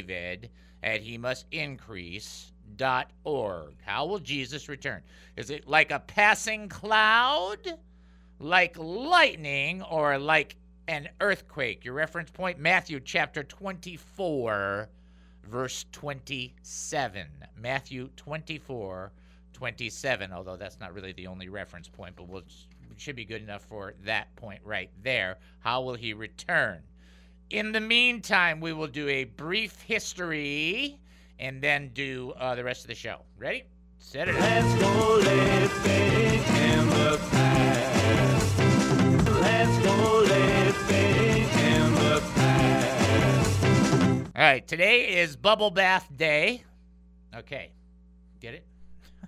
david@hemustincrease.org. How will Jesus return? Is it like a passing cloud, like lightning, or like an earthquake? Your reference point, Matthew chapter 24, verse 27. Matthew 24:27, although that's not really the only reference point, but it should be good enough for that point right there. How will he return? In the meantime, we will do a brief history and then do the rest of the show. Ready? Set it up. Let's go living in the past. Let's go living in the past. All right, today is Bubble Bath Day. Okay, get it?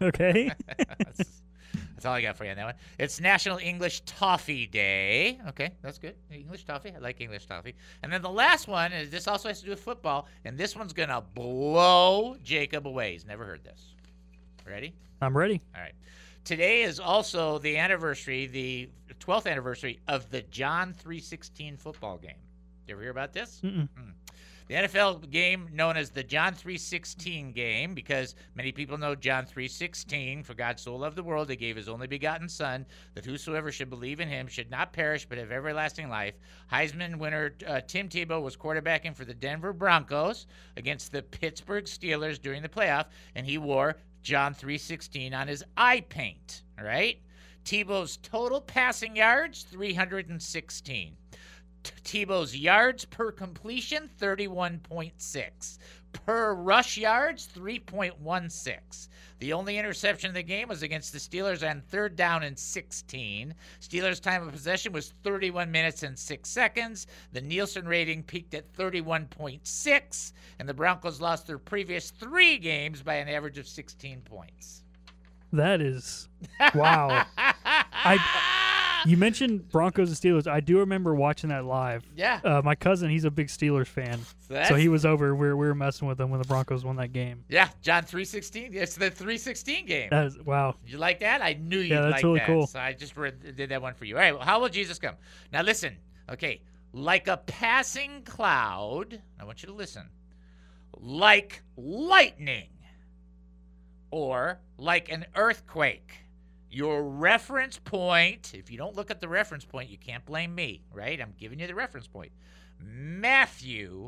Okay. That's all I got for you on that one. It's National English Toffee Day. Okay, that's good. English toffee. I like English toffee. And then the last one is this also has to do with football, and this one's going to blow Jacob away. He's never heard this. Ready? I'm ready. All right. Today is also the anniversary, the 12th anniversary of the John 3:16 football game. Did you ever hear about this? Mm-mm. The NFL game known as the John 3:16 game, because many people know John 3:16, for God so loved the world, he gave his only begotten Son, that whosoever should believe in him should not perish but have everlasting life. Heisman winner Tim Tebow was quarterbacking for the Denver Broncos against the Pittsburgh Steelers during the playoff, and he wore John 3:16 on his eye paint, all right? Tebow's total passing yards, 316. Tebow's yards per completion, 31.6. Per rush yards, 3.16. The only interception of the game was against the Steelers on 3rd down and 16. Steelers' time of possession was 31 minutes and 6 seconds. The Nielsen rating peaked at 31.6, and the Broncos lost their previous 3 games by an average of 16 points. That is, wow. You mentioned Broncos and Steelers. I do remember watching that live. Yeah. My cousin, he's a big Steelers fan. So he was over. We were messing with him when the Broncos won that game. Yeah, John 3:16. It's the 3:16 game. That is, wow. You like that? I knew you'd Yeah, that's like really that. cool. So I just did that one for you. All right, well, how will Jesus come? Now listen, okay. Like a passing cloud, I want you to listen. Like lightning or like an earthquake. Your reference point, if you don't look at the reference point, you can't blame me, right? I'm giving you the reference point. Matthew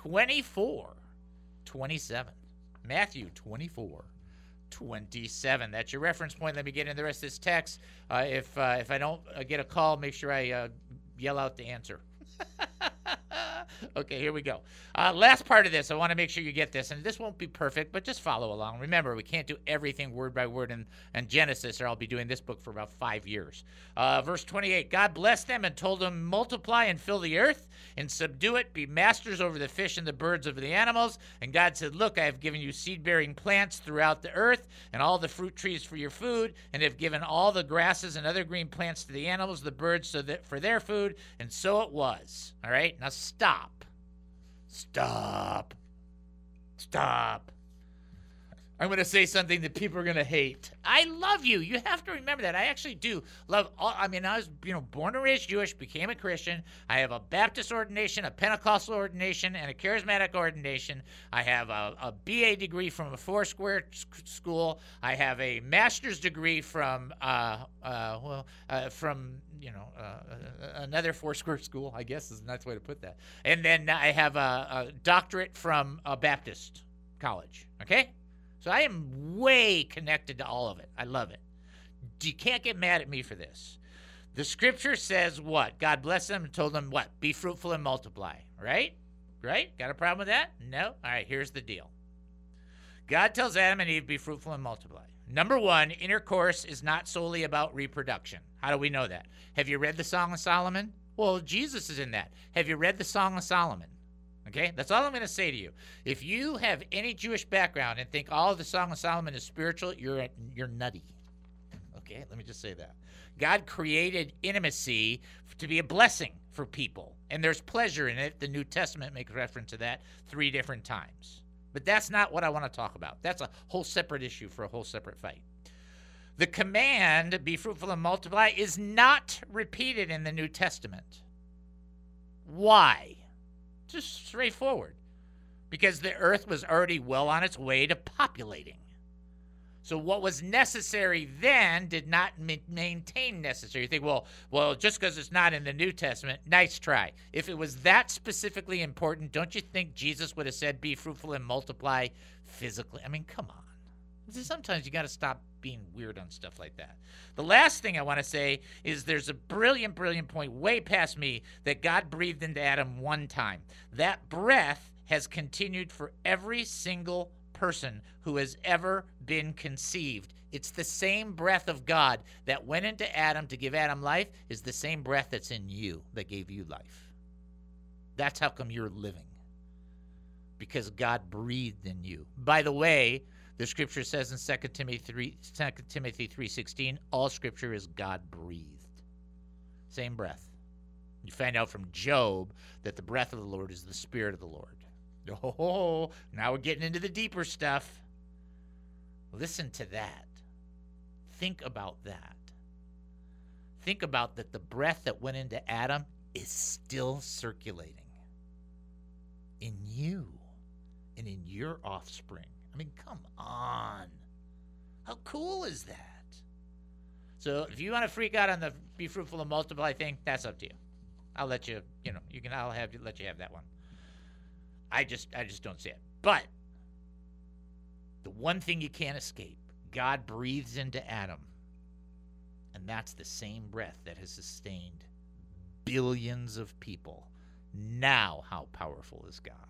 24:27. Matthew 24:27. That's your reference point. Let me get in the rest of this text. If I don't get a call, make sure I yell out the answer. Okay, here we go. Last part of this, I want to make sure you get this, and this won't be perfect, but just follow along. Remember, we can't do everything word by word in Genesis, or I'll be doing this book for about 5 years. Verse 28, God blessed them and told them, multiply and fill the earth and subdue it, be masters over the fish and the birds of the animals. And God said, look, I have given you seed-bearing plants throughout the earth and all the fruit trees for your food, and have given all the grasses and other green plants to the animals, the birds, so that for their food. And so it was. All right, now stop. Stop. I'm going to say something that people are going to hate. I love you. You have to remember that. I actually do love all. I mean, I was, born and raised Jewish, became a Christian. I have a Baptist ordination, a Pentecostal ordination, and a charismatic ordination. I have a BA degree from a Foursquare school. I have a master's degree from another Foursquare school, I guess is a nice way to put that. And then I have a doctorate from a Baptist college. Okay? So I am way connected to all of it. I love it. You can't get mad at me for this. The scripture says what? God blessed them and told them what? Be fruitful and multiply. Right? Right? Got a problem with that? No? All right, here's the deal. God tells Adam and Eve, be fruitful and multiply. Number one, intercourse is not solely about reproduction. How do we know that? Have you read the Song of Solomon? Well, Jesus is in that. Have you read the Song of Solomon? Okay, that's all I'm going to say to you. If you have any Jewish background and think all of the Song of Solomon is spiritual, you're nutty. Okay, let me just say that. God created intimacy to be a blessing for people, and there's pleasure in it. The New Testament makes reference to that 3 different times. But that's not what I want to talk about. That's a whole separate issue for a whole separate fight. The command, be fruitful and multiply, is not repeated in the New Testament. Why? Just straightforward. Because the earth was already well on its way to populating. So what was necessary then did not maintain necessary. You think, well, just because it's not in the New Testament, nice try. If it was that specifically important, don't you think Jesus would have said, be fruitful and multiply physically? I mean, come on. Sometimes you got to stop being weird on stuff like that. The last thing I want to say is there's a brilliant, brilliant point way past me that God breathed into Adam one time. That breath has continued for every single person who has ever been conceived. It's the same breath of God that went into Adam to give Adam life is the same breath that's in you that gave you life. That's how come you're living. Because God breathed in you. By the way, The scripture says in 2 Timothy 3:16, all scripture is God-breathed. Same breath. You find out from Job that the breath of the Lord is the Spirit of the Lord. Oh, now we're getting into the deeper stuff. Listen to that. Think about that. Think about that the breath that went into Adam is still circulating in you and in your offspring. I mean, come on. How cool is that? So if you want to freak out on the be fruitful and multiply thing, that's up to you. I'll let you, let you have that one. I just don't see it. But the one thing you can't escape, God breathes into Adam. And that's the same breath that has sustained billions of people. Now how powerful is God?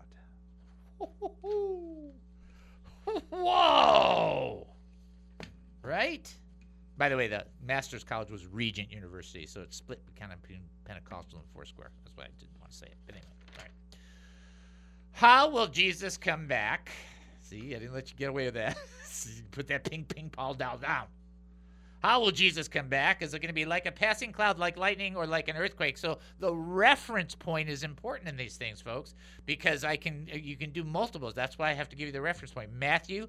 Whoa! Right? By the way, the Master's College was Regent University, so it's split kind of between Pentecostal and Foursquare. That's why I didn't want to say it. But anyway, all right. How will Jesus come back? See, I didn't let you get away with that. Put that ping ball down. How will Jesus come back? Is it going to be like a passing cloud, like lightning, or like an earthquake? So the reference point is important in these things, folks, because you can do multiples. That's why I have to give you the reference point. Matthew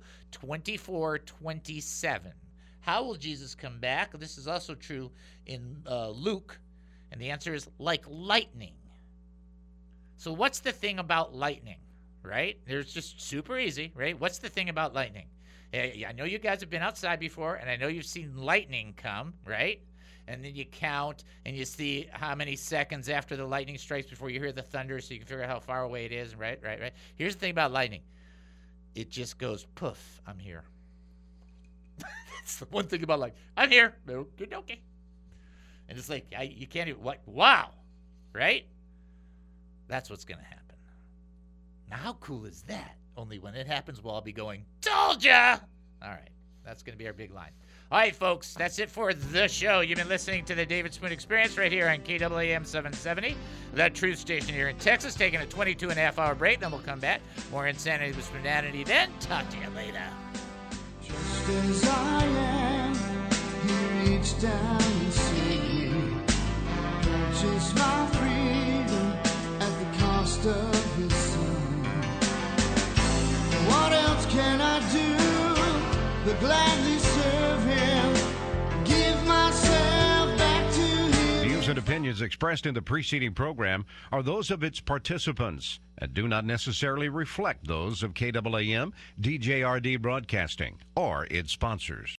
24:27. How will Jesus come back? This is also true in Luke, and the answer is like lightning. So what's the thing about lightning, right? It's just super easy, right? What's the thing about lightning? I know you guys have been outside before, and I know you've seen lightning come, right? And then you count, and you see how many seconds after the lightning strikes before you hear the thunder, so you can figure out how far away it is, right? Here's the thing about lightning. It just goes, poof, I'm here. That's the one thing about lightning. I'm here. Okay. And it's like, you can't even, wow, right? That's what's going to happen. Now, how cool is that? Only when it happens, we'll all be going, told ya! All right, that's going to be our big line. All right, folks, that's it for the show. You've been listening to the David Spoon Experience right here on KAAM 770, the truth station here in Texas, taking a 22.5-hour break. Then we'll come back. More insanity with Spoonanity then. Talk to you later. Just as I am, he reached down and saved me. Purchased my freedom at the cost of his son. What else can I do but gladly serve him? Give myself back to him. Views and opinions expressed in the preceding program are those of its participants and do not necessarily reflect those of KAAM, DJRD Broadcasting, or its sponsors.